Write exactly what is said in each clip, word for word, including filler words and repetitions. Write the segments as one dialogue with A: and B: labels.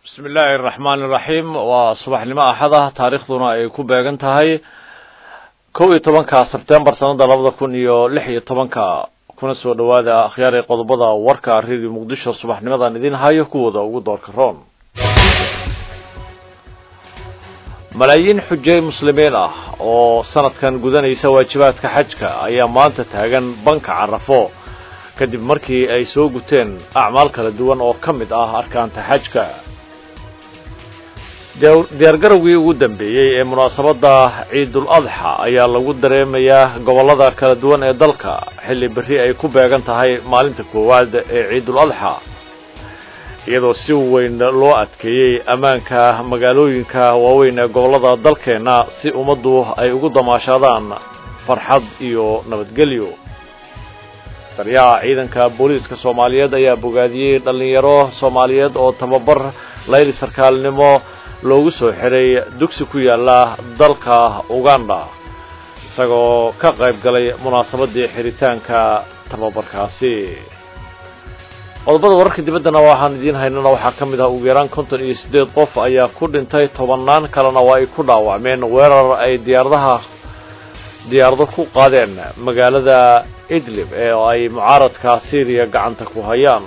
A: بسم الله الرحمن الرحيم وصباح لما أحدا تاريخنا يكون بيجنتهاي كوي طبعا سبتمبر سنة لابد كون يو لحية طبعا كنا سو دوادا خيار قضبضا وركا ريدي مقدشة صباح لما ندين هاي كودا ودور كرون ملايين حجاج مسلمين اه oo sanadkan gudanaysa waajibaadka xajka ayaa maanta taagan banka Carafo kadib markii ay soo guteen acmaal kala duwan oo kamid ah arkaanta xajka diyaar garowgii ugu dambeeyay ee munaasabada Ciidul Adha ayaa lagu dareemayaa gobolada kala duwan ee dalka xilli bari ay ku beegan tahay maalinta koowaad ee Ciidul Adha iyadoo si weyn loo adkeeyay amaanka magaalooyinka waaweyn ee gobolada dalkeena si umadu ay ugu damaashadaan farxad iyo nabadgelyo taliyaha ciidanka booliiska Soomaaliyeed ayaa bogaadiyay dhalinyaro Soomaaliyeed oo tababar layli sarkaalnimo loogu soo xiray dugsi ku yaala dalka Uganda isagoo ka qayb galay munaasabadii xiritaanka tababarkaasi qodobada wararka dibadana waxaan idin haynana waxa kamid ah ugu yaraan konton iyo siddeed qof ayaa ku dhintay tobanaan kalena waa ay ku dhaawacmeen weerar ay diyaaradaha diyaarado ku qaadeen magaalada Idlib ee ay mucaaradka Syria gacanta ku hayaan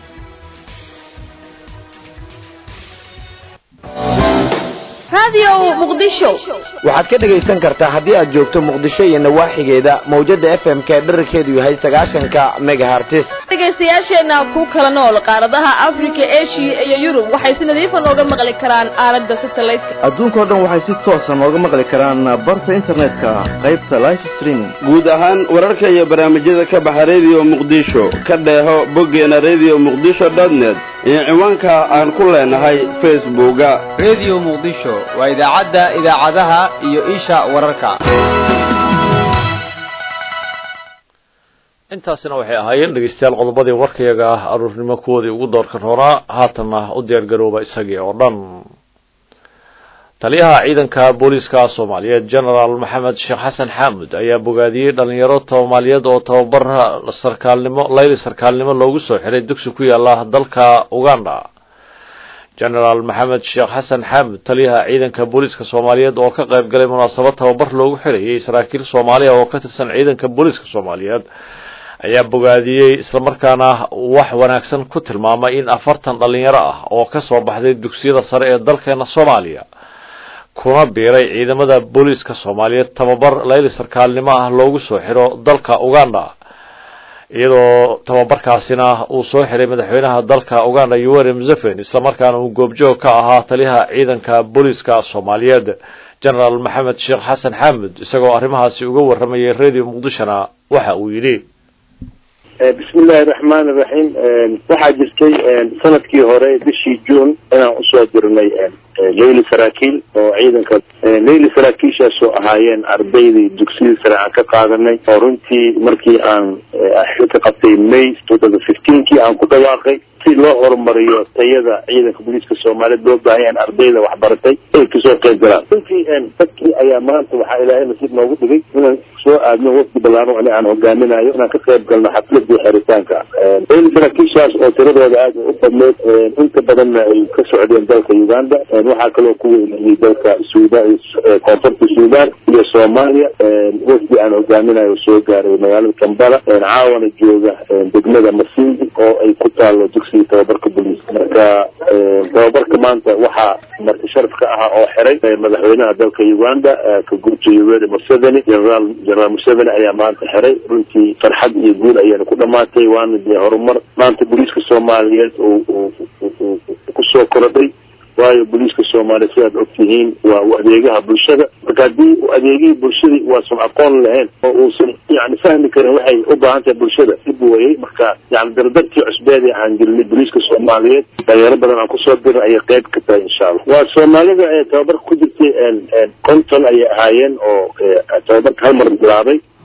B: radio muqdisho
C: waxaad ka dhageysan kartaa haddii aad joogto muqdisho iyo nawaaxigeeda mawjada F M ka dhererkeedu yahay sagaashan megahertz
B: dhageystayaasheena ku kala nool qaaradaha Afrika, Asia iyo Yurub waxay si nadiif ah uga maqli karaan aalada satellite
D: adduunka oo dhan waxay si toos ah uga maqli karaan barta internetka qaybta live streaming
E: guud ahaan wararka iyo barnaamijyada ka baxa radio muqdisho ka dheeho boggeena radio muqdisho dot net iyo ciwaanka aan ku leenahay Facebook-ga
F: radio muqdisho waa idaacada idaacadaha iyo isha wararka
A: intaasina waxay ahaayeen dhageystayaal qodobadii warkayaga ah aruurnimo koodii ugu doorka roona haatana u diyaar garooba isagii oo dhan taliyaha ciidanka booliiska Soomaaliyeed General Maxamed Sheekh Xasan Xaamud ayaa bogaadiyay dhalinyaro Soomaaliyeed oo tababar sarkaalnimo layli sarkaalnimo loogu soo xiray dugsi ku yaala dalka Uganda General Maxamed Sheekh Xasan Xaamud taliyaha ciidanka booliiska Soomaaliyeed oo ka qayb galay munaasabad tababar loogu xirayay saraakiil Soomaaliya oo ka tirsan ciidanka booliiska Soomaaliyeed ayaa bogaadiyay isla markaana wax wanaagsan ku tilmaamay in afartan dhalinyaro ah oo ka soo baxday dugsiyada sare ee dalkeena Soomaaliya kuna biiray ciidamada booliiska Soomaaliyeed tababar layli sarkaalnimo ah loogu soo xiro dalka Uganda iyadoo tababarkaasina uu soo xiray madaxweynaha dalka Uganda Yoweri Museveni isla markaana uu goobjoog ka ahaa taliyaha ciidanka booliiska Soomaaliyeed General Maxamed Sheekh Xasan Xaamud isagoo arrimahaasi uga waramayay radio Muqdishona waxa uu yiri
G: بسم الله الرحمن الرحيم waxaa jirtay sanadkii hore bishii June inaan u soo dirnay leyli saraakiil oo ciidanka leyli saraakiishaas oo ahaayeen ardaydii dugsiga sare aan ka qaadanay oo runtii markii aan xilka qabtay May twenty fifteen kii aan ku dhawaaqay si loo horumariyo tayada ciidanka booliiska Soomaaliyeed loo baahan ardayda wax baratay ay ka soo qayb galaan runtii dadkii ayaa maanta waxa Ilaahay nasiib noogu dhigay inaan soo aadno waqti balaaran oo aan hogaaminayo inaan ka qayb galno xafladii xiritaanka leyli saraakiishaas oo tiradooda aad u badneed inta badan ay ka socdeen dalka Uganda waxaa kaloo ku weynayay dalka Suudaan koonfurta Suudaan iyo Soomaaliya waqti aan hogaaminayo soo gaaray magaalada Kampala caawana jooga degmada Masindi oo ay ku taalo dugsiga tababarka booliiska marka tababarka maanta waxaa marti sharaf ka ah oo xiray madaxweynaha dalka Uganda ka gudbiyay Yoweri Museveni General General Museveni ayaa maanta xiray runtii farxad iyo guul ayaan ku dhamaatay waana horumar maanta booliiska Soomaaliyeed oo ku soo korodhay waayo booliiska Soomaaliyeed sidaad ogtihiin waa adeegaha bulshada marka haddii adeegii bulshada waa soo aqoon lahayn oo uusan yani fahmi karin waxay u baahan tahay bulshada dib weeyay marka yani dardartii cusbeedii aan gelin booliiska Soomaaliyeed dhalinyaro badan aan ku soo diray ay qayb ka tahay insha Allah waa Soomaalida ee tababar ku jirtay konton ay ahaayeen oo tababarka hal mar bilaabay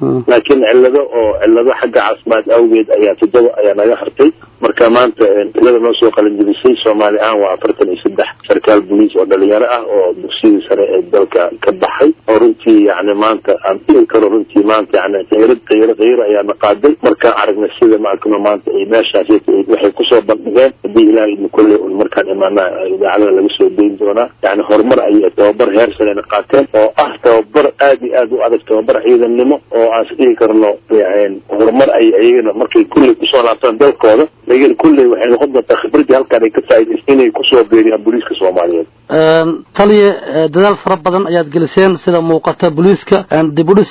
G: laakiin cillado oo cillado xagga caafimaad awgeed ayaa toddoba ayaa naga hartay marka maanta tirada noo soo qalinjibisay Soomaali ahaan waa afartan iyo saddex sarkaal booliis oo dhalinyaro ah oo dugsiga sare ee dalka ka baxay oo runtii yacni maanta aan dhihi karo runtii maanta yacni tayro tayro tayro ayaa naqaaday marka aragna sida maakuna maanta ay meeshaas waxay kusoo bandhigeen haddii ilaahay idin kulle un markaan imaanaa idaacada laga soo deyn doonaa yacni horumar ayay tababar heer sare qaateen oo ah tababar aad iyo aad u adag tababar ciidannimo oo aan isdhihi karno horumar ay ayagana markay kulley kusoo laabtaan dalkooda laakiin kulley waxay noqon doontaa khibradii halkaan ay ka faa'iidaysteen inay kusoo beeriyaan booliiska Soomaaliyeed
H: taliye dadaal fara badan ayaad geliseen sida muuqata booliiska dib u dhis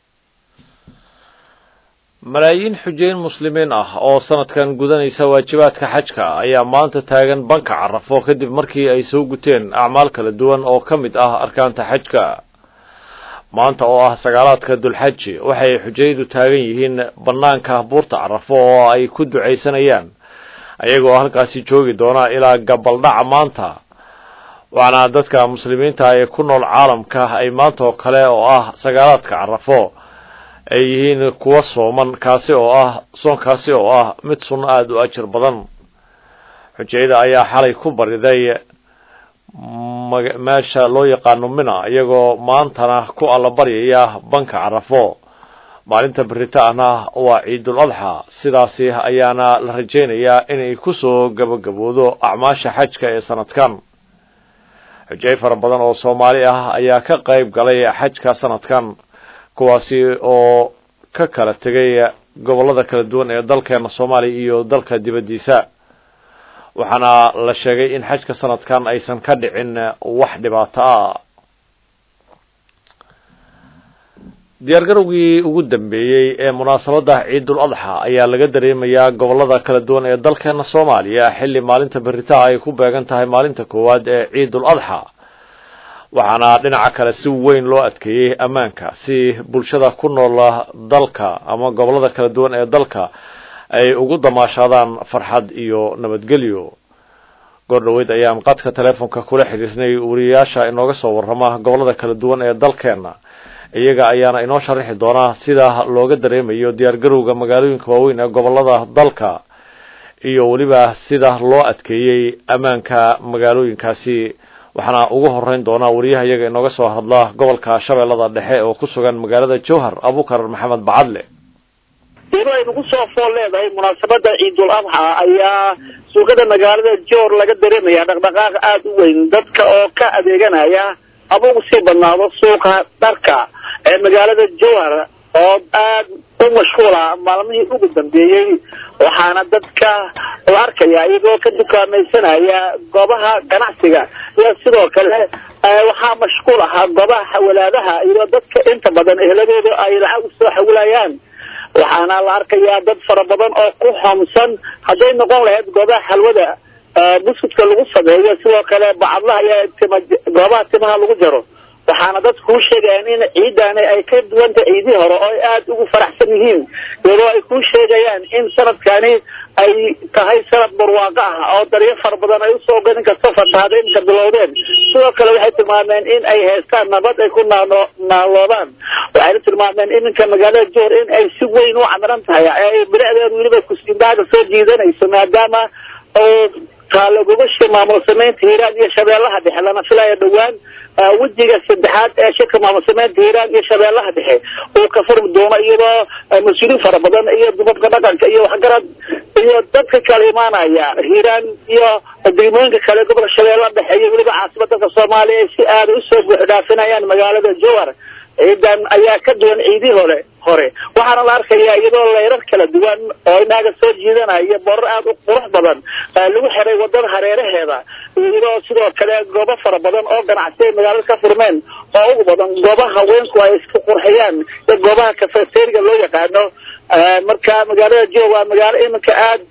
A: malaayiin xujeyn muslimiin ah oo sanadkan gudanaysa waajibaadka xajka ayaa maanta taagan banka Carafo kadib markii ay soo guteen acmaal kala duwan oo ka mid ah arkaanta xajka maanta oo ah sagaalaadka Dulxaj waxay xujaydu taagan yihiin banaanka buurta Carafo oo ay ku duceysanayaan ayagoo halkaasi joogi doona ilaa gabaldhaca maanta waxaana dadka muslimiinta ee ku nool caalamka ay maanta oo kale oo ah sagaalaadka Carafo ay yihiin kuwa sooman kaasi oo ah soonkaasi oo ah mid sunno aad u ajir badan xujayda ayaa xalay ku bariday meesha loo yaqaano Mina iyagoo maantana ku alla baryaya banka Carafo maalinta beritaana waa Ciidul Adha sidaasi ayaana la rajeynayaa inay ku soo gabagaboodo acmaasha xajka ee sanadkan xujay fara badan oo Soomaali ah ayaa ka qayb galay xajka sanadkan kuwaasi oo ka kala tagay gobolada kala duwan ee dalkeena Soomaaliya iyo dalka dibadiisa waxaana la sheegay in xajka sanadkan aysan ka dhicin wax dhibaato ah diyaargarowgii ugu dambeeyay ee munaasabada Ciidul Adha ayaa laga dareemayaa gobolada kala duwan ee dalkeena Soomaaliya xilli maalinta berita ay ku beegan tahay maalinta koowaad ee Ciidul Adha waxaana dhinaca kale si weyn loo adkeeyay amaanka si bulshada ku nool dalka ama gobolada kala duwan ee dalka ay ugu damaashadaan farxad iyo nabadgelyo goordhaweyd ayaan qadka telefoonka kula xiriirnay wariyaasha inooga soo warrama gobolada kala duwan ee dalkeena iyaga ayaana inoo sharaxi doona sida looga dareemayo diyaargarowga magaalooyinka waaweyn ee gobolada dalka iyo waliba sida loo adkeeyay amaanka magaalooyinkaasi waxaana ugu horeyn doona wariyaha iyaga inooga soo hadla gobolka Shabeellada Dhexe oo ku sugan magaalada Jowhar Abukar Maxamed Bacadle
I: iyadoo ay ugu soo fool leedahay munaasabada Ciidul Adha ayaa suuqada magaalada Jowhar laga dareemaya dhaqdhaqaaq aad u weyn dadka oo ka adeeganaya abugu si banaado suuqa dharka ee magaalada Jowhar oo aad u mashquula maalmihii ugu dambeeyay waxaana dadka la arkaya iyagoo ka dukaamaysanaya goobaha ganacsiga iyo sidoo kale waxaa mashquul ah goobaha xawalaadaha iyo dadka inta badan ehladooda ay lacag u soo xawilayaan waxaana la arkaya dad fara badan oo ku xamsan haday noqon lahayd goobaha xalwada buskudka lagu sameeyo sidoo kale bacadlaha iyo goobaha timaha lagu jaro waxaana dadku u sheegayaan in ciidani ay ka duwan tahay ciidii hore oo ay aad ugu faraxsan yihiin iyadoo ay ku sheegayaan in sanadkani ay tahay sanad barwaaqo ah oo dariiq fara badan ay u soo gadan karto fatahaadeen ka bilowdeen sidoo kale waxay tilmaameen in ay haystaan nabad ay ku naaloodaan waxay tilmaameen iminka magaalada Jowhar in ay si weyn u camiran tahay ay bilicdeedu weliba ku siindaaga soo jiidanayso maadaama oo qaalo gobasha maamul sameynta Hiiraan iyo Shabeellaha Dhexe lana filayo dhawaan wajiga saddexaad ee shirka maamul sameynta Hiiraan iyo Shabeellaha Dhexe oo ka furmi doona iyadoo mas'uuliin fara badan iyo duubabka dhaqanka iyo waxgarad iyo dadka kale imaanaya Hiiraan iyo degmooyinka kale gobolka Shabeellaha Dhexe iyo weliba caasimadda Soomaaliya si aad u soo buuxdaafinayaan magaalada Jowhar ciidan ayaa ka duwan ciidii hore hore waxaana la arkayaa iyadoo leerar kala duwan oo inaga soo jiidanaya boor aad u qurux badan lagu xiray wadada hareeraheeda iyadoo sidoo kale goobo fara badan oo ganacsi magaalada ka furmeen oo ugu badan goobaha haweenku ay isku qurxiyaan iyo goobaha kafeteriga loo yaqaano marka magaalada Jowhar waa magaalo iminka aad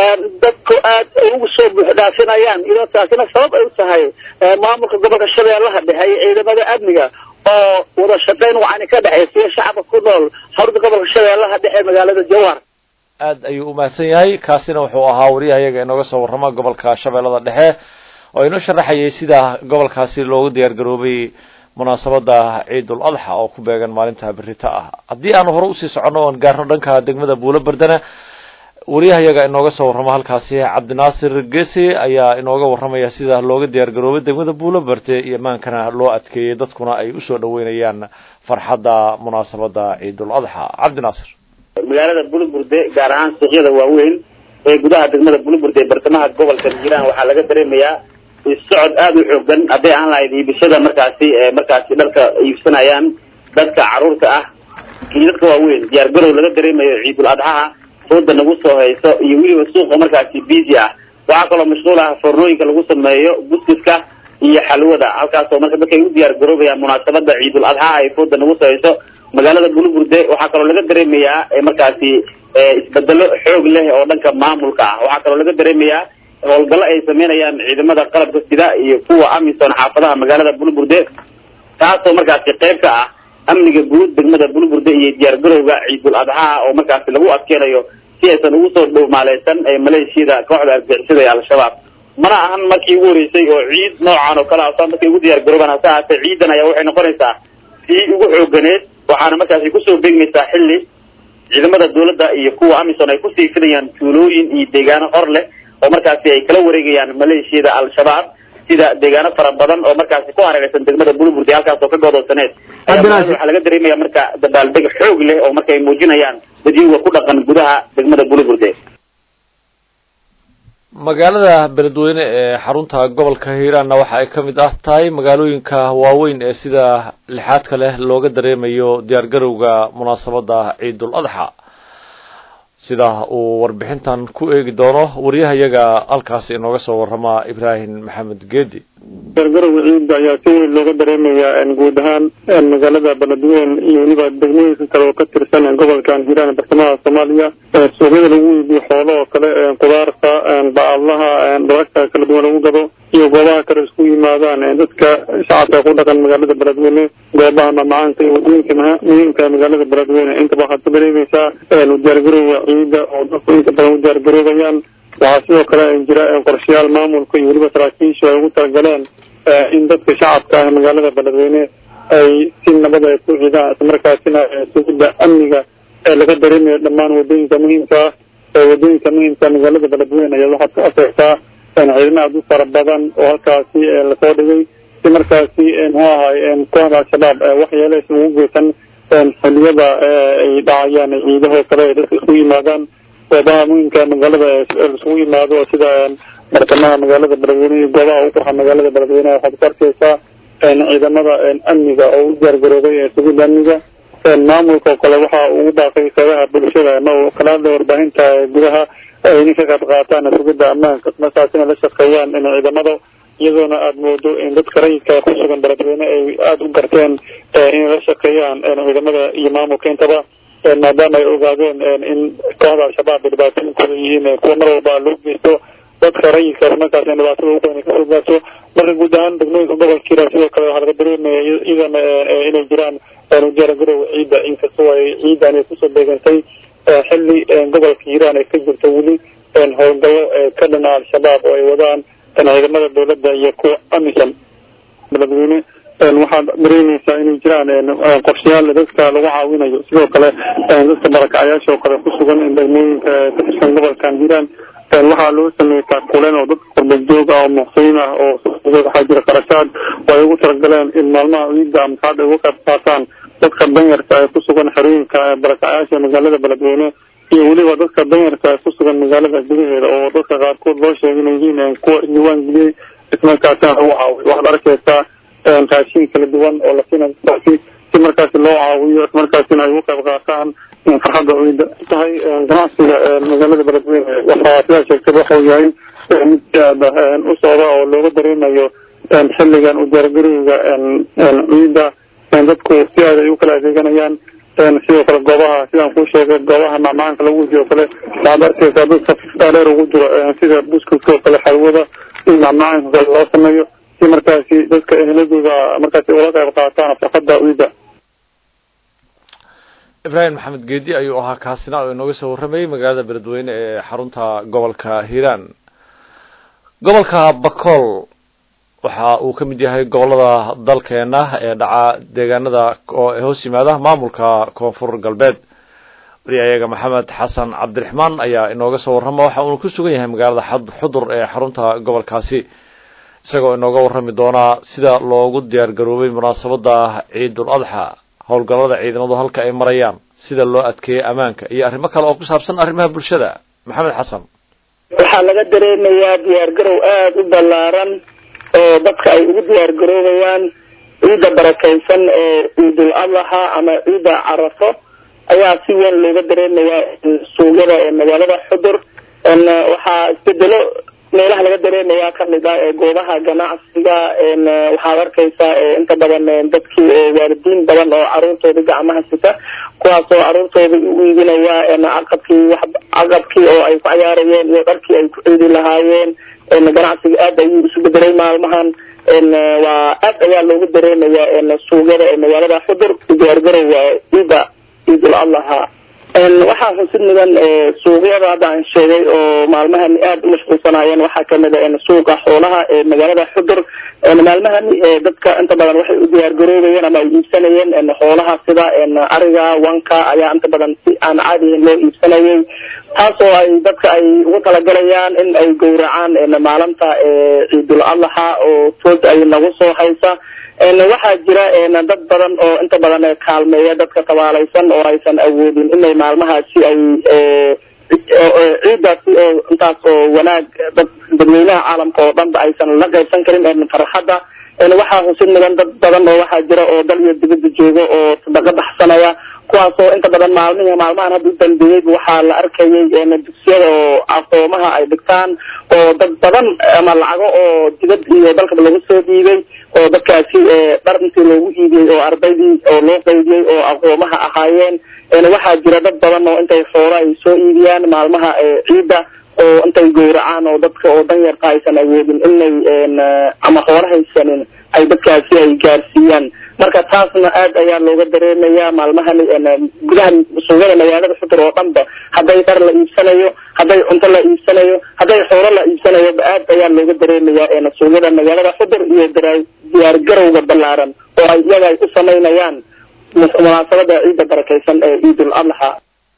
I: dadku aad ugu soo buuxdaafinayaan iyadoo taasina sabab ay u tahay maamulka gobolka Shabeellaha Dhexe iyo ciidamada amniga oo wada shaqeyn waxaan ka dhaxaysay shacabka ku nool xarunta gobolka Shabeellaha Dhexe magaalada Jowhar
A: aad ayuu u mahadsan yahay kaasina wuxuu ahaa wariyaha iyaga inooga soo warrama gobolka Shabeellaha Dhexe oo inoo sharaxayay sida gobolkaasi loogu diyaar garoobay munaasabada ciidul adxa oo ku beegan maalinta berita ah. haddii aan hore usii soconno oon gaarno dhanka degmada buulo bardana wariyahayaga inooga soo warrama halkaasi cabdinaasir geesi ayaa inooga warramaya sida looga diyaar garoobay degmada buulo barte iyo maankana loo adkeeyey dadkuna ay usoo dhaweynayaan farxadda munaasabada ciidul adxa. cabdinaasir.
I: magaalada buulo burde gaar ahaan suuqyada waaweyn ee gudaha degmada buulo burde bartamaha gobolka hiiraan waxaa laga dareemayaa socod aad u xoogan hadday aan lahayd iibishada markaasi markaasi dharka iibsanayaan dadka caruurta ah iyo dadka waaweyn diyaar garow laga dareemayo ciidul adxaha fooda nagu soo hayso iyo weliba suuqa markaasi busy ah. waxaa kaloo mashquul ah fornooyinka lagu sameeyo buskiska iyo xalwada halkaasoo marka dadka ay u diyaar garoobayaan munaasabada ciidul adxaha ay fooda nagu soo hayso magaalada buulo burde. waxaa kaloo laga dareemayaa markaasi isbedelo xoog leh oo dhanka maamulka ah. waxaa kaloo laga dareemayaa howlgallo ay sameynayaan ciidamada qalabka sida iyo kuwa amisom xaafadaha magaalada buulo burde taasoo markaasi qayb ka ah amniga guud degmada buulo burde iyo diyaar garowga ciidul adxaha oo markaasi lagu adkeenayo si aysan ugu soo dhowmaaleysan ee maleeshiyada kooxda argagixisada ee al-shabaab. mana ahan markii ugu horeysay oo ciid noocan oo kale ah markay ugu diyaar garoobaan hase ahaatee ciidan ayaa waxay noqonaysaa sii ugu xooganeed waxaana markaasi kusoo beegmaysaa xilli ciidamada dawladda iyo kuwa amisom ay kusii fidayaan tuulooyin iyo deegaano hor leh oo markaasi ay kala wareegayaan maleeshiyada al-shabaab sida deegaano fara badan oo markaasi ku hareeraysan degmada buulo burde halkaas oo ka goodoosaneed. waxaa laga dareemaya marka dabaaldeg xoog leh oo marka ay muujinayaan dadyoga ku dhaqan gudaha degmada buulo burde.
A: magaalada beledweyne ee xarunta gobolka hiiraanna waxa ay ka mid ah tahay magaalooyinka waaweyn ee sida lixaadka leh looga dareemayo diyaar garowga munaasabada ciidul adxa sida uu warbixintan ku eegi doono wariyahayaga halkaasi inooga soo warrama ibraahim maxamed geedi.
J: diyaargarowga ciidda ayaa si weyn looga dareemayaa guud ahaan magaalada beledweyne iyo weliba degmooyinka kale oo ka tirsan gobolkan hiiraan bartamaha soomaaliya. suuqyada lagu iibiyo xoolo oo kale qudaarta bacadlaha dharagta kala duwan lagu gado iyo goobaha kale isku yimaadaan dadka shacabka ku dhaqan magaalada beledweyne goobaha mamacaanka iyo wadooyinka muhiimka magaalada beledweyne intaba waxaad ka dareemaysaa diyaargarowga ciidda oo dadku inta badan u diyaargaroobayaan. waxaa sidoo kale jira qorshayaal maamulka iyo weliba saraakiisha ay ugu talagaleen in dadka shacabka ah magaalada beledweyne ay si nabad ay ku ciidaan islamarkaasina sugidda amniga ee laga dareemayo dhammaan wadooyinka muhiimka ah wadooyinka muhiimka magaalada beledweyne ayaa waxaad ka afeegtaa ciidamo aad u fara badan oo halkaasi lasoo dhigay si markaasi muxuu ahay kooxda al-shabaab waxyeelo aysan ugu geysan xilliyada ay dhacayaan ciidahoo kale ay dadka isku yimaadaan goobaha muhiimka magaalada isugu yimaado sida bartamaha magaalada beledweyne iyo goobaha ugu qurxa magaalada beledweyne waxaad ku arkaysaa ciidamada amniga oo u diyaargaroobay sugidda amniga. maamulka oo kale waxa ugu baaqay qeybaha bulshada ama kala hadla warbaahinta gudaha ay ka qayb qaataan sugidda ammaanka markaasina la shaqeeyaan ciidamada iyadoona aada moodo in dadka rayidka ku sugan beledweyne ay aada u garteen inay la shaqeeyaan ciidamada iyo maamulka intaba maadaama ay ogaadeen in kooxda al-shabaab ay dhibaatooyinkooda yihiin kuwa mar walba loo geysto dadka rayidkaas markaas in dhibaatada ugu badan kasoo gaarto. marka guud ahaan degmooyinka gobolka hiiraan sidoo kale waxaa laga dareemaya iyadana inay jiraan diyaargarow ciidda inkastoo ay ciidan ay kusoo beegantay xilli gobolka hiiraan ay ka jirto weli howlgallo ka dhana al-shabaab oo ay wadaan ciidamada dawladda iyo kuwa amisom. beledweyne waxaad dareemaysaa inay jiraan qorshayaal dadka lagu caawinayo sidoo kale dadka barakacayaasha oo kale ku sugan degmooyinka ka tirsan gobolkan hiiraan waxaa loo sameeyey taakuleen oo dadka qurbajoog ah oo muqsiin ah oo waxaa jira qarashaad oo ay ugu talagaleen in maalmaha ciidda amsaad ay uga qayb qaataan dadka danyarka ee ku sugan xerooyinka barakacayaasha magaalada beledweyne iyo weliba dadka danyarka ee ku sugan magaalada gudaheeda oo dadka qaarkood loo sheegay inay yihiin kuwa isdiiwaan geliyey ismarkaasina lagu caawiyo. waxaad arkaysaa raashin kala duwan oo la siinayo dadkaasi si markaasi loo caawiyo ismarkaasina ay uga qayb qaataan farxadda ciidda tahay. ganacsiga magaalada beledweyne waxaa sidaa sheegtay waxau yahay mid aada u socda oo looga dareemayo xilligan u diyaargarowga ciidda dadku si aad ay u kala adeeganayaan. sidoo kale goobaha sidaan kuu sheegay goobaha macmacaanka lagu jiyo kale waxaad arkaysaa dadka dheer ugu jiro sida buskudka oo kale xalwada in macmacaanka kale loo sameeyo si markaasi dadka ehladooda markaasi ula qayb qaataan farxadda ciidda.
A: ibraahim maxamed geedi ayuu ahaa kaasina oo inooga soo warramayay magaalada beledweyne ee xarunta gobolka hiiraan. gobolka bakool waxa uu ka mid yahay gobolada dalkeena ee dhaca deegaanada oo hoos yimaada maamulka koonfur galbeed wariyahayaga maxamed xasan cabdiraxmaan ayaa inooga soo warrama waxa uu ku sugan yahay magaalada xudur ee xarunta gobolkaasi isagoo inooga warrami doona sida loogu diyaar garoobay munaasabada ciidul adxa howlgallada ciidamadu halka ay marayaan sida loo adkeeyay amaanka iyo arrimo kale oo ku saabsan arrimaha bulshada maxamed xasan
I: waxaa laga dareemayaa diyaar garow aad u ballaaran oo dadka ay ugu diyaar garoobayaan ciida barakaysan ee ciidul adxa ama ciida carafo ayaa si weyn looga dareemayaa suuqyada ee magaalada xudur waxaa isbedelo meelaha laga dareemayaa kamid ah ee goobaha ganacsiga waxaad arkaysaa inta badan dadkii waalidiin badan oo caruurtooda gacmaha sita kuwaasoo caruurtooda u iibinaya caqabkii caqabkii oo ay ku cayaarayeen iyo dharkii ay ku ciidi lahaayeen ganacsiga aad ayuu isu bedelay maalmahan waa aad ayaa loogu dareemayaa suuqyada ee magaalada xudur diyaargarowga ciida ciidul adxa waxaa xusid mudan suuqyada hadda aan sheegay oo maalmahan aad u mashquulsanayeen waxaa kamid ah suuqa xoolaha ee magaalada xudur maalmahan dadka inta badan waxay u diyaar garoobayeen ama ay iibsanayeen xoolaha sida ariga wanka ayaa inta badan si aan caadihin loo iibsanayay taasoo ay dadka ay ugu talagalayaan in ay gowracaan maalinta ciidul adxa oo tood ay nagu soo haysa waxaa jira dad badan oo inta badan kaalmeeya dadka tabaalaysan oo aysan awoodin inay maalmahaasi ay ciidaasi oo intaas oo wanaag dad dadweynaha caalamka oo dhanba aysan la qaybsan karin farxadda waxaa xusid mudan dad badan oo waxaa jira oo dal iyo dibadda jooga oo sadaqa baxsanaya kuwaasoo inta badan maalmihi maalmahan hadda u dambeeyey waxaa la arkayay dugsiyada oo aqoomaha ay dhigtaan oo dad badan ama lacago oo dibad iyo dalkaba lagu soo dhiibay oo dadkaasi dhar intii loogu iibiyey oo ardaydii oo loo qaydiyey oo aqoomaha ahaayeen waxaa jira dad badan oo intay xoolo ay soo iibiyaan maalmaha ciida oo intay gowracaan oo dadka oo danyarta aysan awoodin inay ama xoolo haysanin ay dadkaasi ay gaarsiiyaan marka taasna aad ayaa looga dareemayaa maalmahani gudaha suuqyada magaalada xudur oo dhanba hadday dhar la iibsanayo hadday cunto la iibsanayo hadday xoolo la iibsanayo aad ayaa looga dareemayaa suuqyada magaalada xudur iyo diyaar garowga ballaaran oo ay iyaga ay u samaynayaan munaasabada ciida barakaysan ee ciidul adxa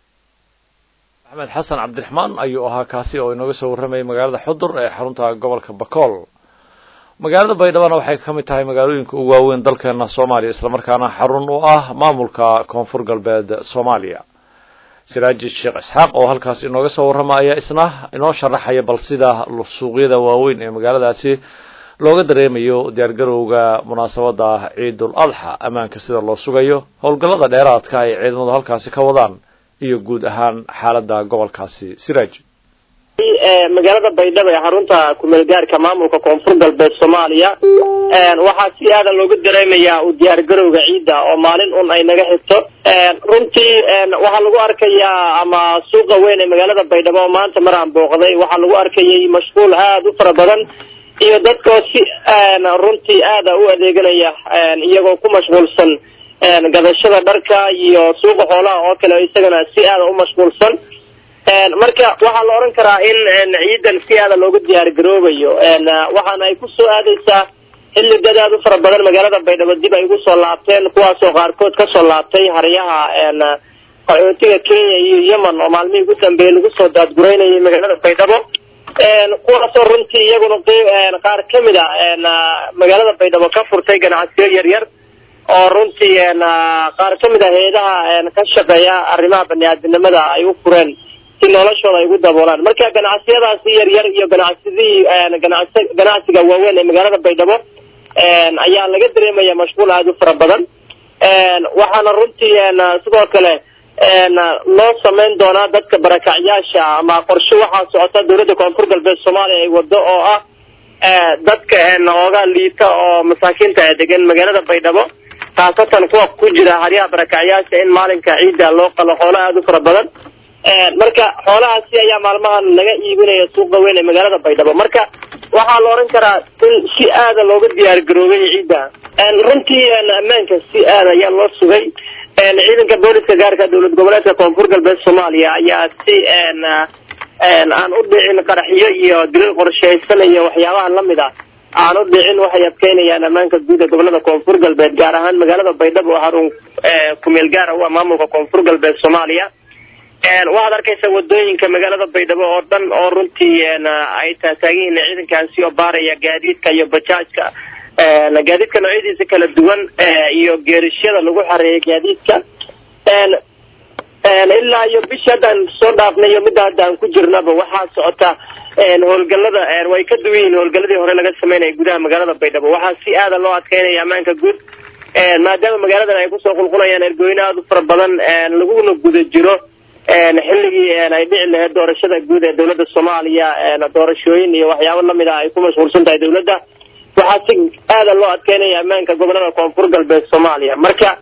A: maxamed xasan cabdiraxmaan ayuu ahaa kaasi oo inooga soo warramayay magaalada xudur ee xarunta gobolka bakool magaalada baydhabo waxay ka mid tahay magaalooyinka ugu waaweyn dalkeena Soomaaliya isla markaana xarun u ah maamulka koonfur galbeed Soomaaliya siraaji sheekh isxaaq oo halkaas inooga soo warramaya isna inoo sharaxaya bal sida suuqyada waaweyn ee magaaladaasi looga dareemayo diyaar garowga munaasabada ciidul adxa amaanka sida loo sugayo howlgallada dheeraadka ay ciidamadu halkaasi ka wadaan iyo guud ahaan xaaladda gobolkaasi siraaj
I: magaalada baydhabo ee xarunta kumeel gaarka maamulka koonfur galbeed Soomaaliya waxaa si aad looga dareemayaa u diyaar garowga ciida oo maalin un ay naga xigto runtii waxaa lagu arkayaa ama suuqa weyn ee magaalada baydhabo maanta maraan booqday waxaa lagu arkayay mashquul aad u fara badan iyo dadkoo si runtii aad u adeeganaya iyagoo ku mashquulsan gadashada dharka iyo suuqa xoolaha oo kale isagana si aad u mashquulsan marka waxaa la oran karaa in ciidan si aad looga diyaar garoobayo waxaana ay ku soo aadaysaa xilli dadaad u fara badan magaalada baydhabo dib ay ugu soo laabteen kuwaasoo qaarkood ka soo laabtay haryaha qaxootiga Kenya iyo Yemen oo maalmihii ugu dambeeyay lagu soo daadgureynayay magaalada baydhabo kuwaasoo runtii iyaguna qaar ka mid ah magaalada baydhabo ka furtay ganacsiyo yaryar oo runtii qaar ka mid ah hay'adaha ka shaqeeya arrimaha bani'aadamnimada ay u fureen si noloshooda ay ugu daboolaan marka ganacsiyadaasi yaryar iyo ganacsidii ganacsiga waaweyn ee magaalada baydhabo ayaa laga dareemayaa mashquul aad u fara badan waxaana runtii sidoo kale loo samayn doonaa dadka barakacyaasha ama qorshe waxaa socota dowladda koonfur galbeed Soomaaliya ay wado oo ah dadka ooga liita oo masaakiinta ee degan magaalada baydhabo taasatan kuwa ku jira haryaha barakacyaasha in maalinka ciida loo qalo xoolo aad u fara badan marka xoolahaasi ayaa maalmahan laga iibinaya suuqa weyn ee magaalada baydhabo marka waxaa la oran karaa in si aad looga diyaar garoobay ciida runtii ammaanka si aad ayaa loo sugay ciidanka booliska gaarka dowlad goboleedka koonfur galbeed Soomaaliya ayaa si aan u dhicin qaraxiyo iyo dilal qorsheysan iyo waxyaabaha la mid ah
K: aanu dhicin waxay adkeynayaan ammaanka guud ee gobolada koonfur galbeed gaar ahaan magaalada baydhabo oo xarun kumeel gaar ah waa maamulka koonfur galbeed soomaaliya waxaad arkaysaa wadooyinka magaalada baydhabo oo dhan oo runtii ay taagan yihiin ciidankaasi oo baaraya gaadiidka iyo bajaajka gaadiidka noocyadiisa kala duwan iyo geerishada lagu xareeyay gaadiidka ilaa iyo bisha haddaan soo dhaafnay iyo midda haddaan ku jirnaba waxaa socota howlgalada way ka duwan yihiin howlgaladii hore laga sameynaya gudaha magaalada baydhabo waxaa si aada loo adkeynaya ammaanka guud maadaama magaaladan ay kusoo qulqulayaan ergooyin aada u fara badan laguna guda jiro xilligii ay dhici lahayd doorashada guud ee dawladda soomaaliya doorashooyin iyo waxyaabo lamid ah ay ku mashquulsan tahay dawladda waxaa si aada loo adkeynaya ammaanka gobolada koonfur galbeed soomaaliya marka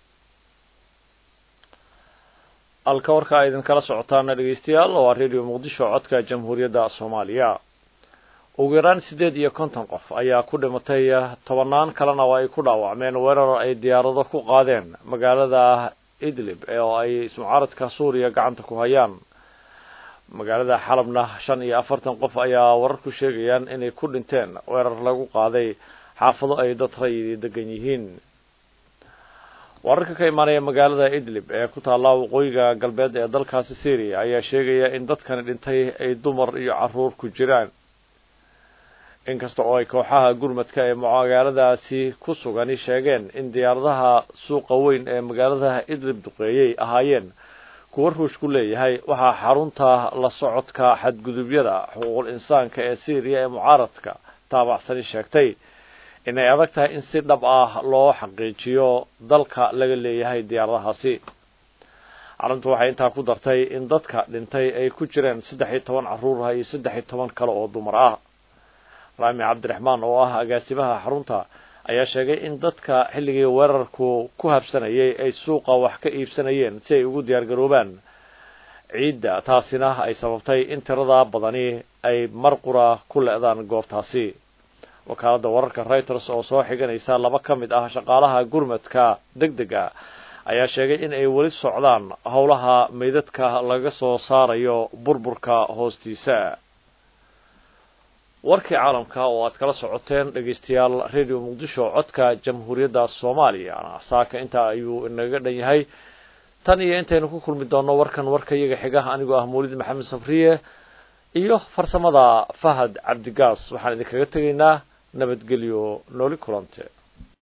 A: halka warka ay idin kala socotaana dhegeystayaal waa radio muqdisho codka jamhuuriyadda soomaaliya ugu yaraan siddeed iyo konton qof ayaa ku dhimatay tobanaan kalena oo ay ku dhaawacmeen weerar ay diyaarado ku qaadeen magaalada idlib oo ay ismucaaradka suuriya gacanta ku hayaan magaalada xalabna shan iyo afartan qof ayaa wararku sheegayaan inay ku dhinteen weerar lagu qaaday xaafado ay dad rayid degan yihiin wararka ka imaanaya magaalada idlib ee ku taalla waqooyiga galbeed ee dalkaasi syria ayaa sheegaya in dadkani dhintay ay dumar iyo carruur ku jiraan inkasta oo ay kooxaha gurmadka ee magaaladaasi ku sugani sheegeen in diyaaradaha suuqa weyn ee magaalada idlib duqeeyey ahaayeen kuwa ruushku leeyahay waxaa xarunta la socodka xadgudubyada xuquuqul insaanka ee syria ee mucaaradka taabacsani sheegtay inay adag tahay in si dhab ah loo xaqiijiyo dalka laga leeyahay diyaaradahaasi arrintu waxay intaa ku dartay in dadka dhintay ay ku jireen saddex iyo toban carruur ah iyo saddex iyo toban kale oo dumar ah raami cabdiraxmaan oo ah agaasimaha xarunta ayaa sheegay in dadka xilligii weerarku ku habsanayay ay suuqa wax ka iibsanayeen si ay ugu diyaargaroobaan ciidda taasina ay sababtay in tirada badani ay mar qura ku le'daan goobtaasi wakaaladda wararka reuters oo soo xiganaysa laba ka mid ah shaqaalaha gurmadka degdega ayaa sheegay in ay weli socdaan howlaha meydadka laga soo saarayo burburka hoostiisa warkii caalamka oo aad kala socoteen dhegeystayaal radio muqdisho codka jamhuuriyadda soomaaliya saaka intaa ayuu inaga dhan yahay tan iyo intaynu ku kulmi doonno warkan warka iyaga xiga anigoo ah mawlid maxamed sabriye iyo farsamada fahad cabdigaas waxaan idinkaga tegaynaa nabadgelyo nooli kulante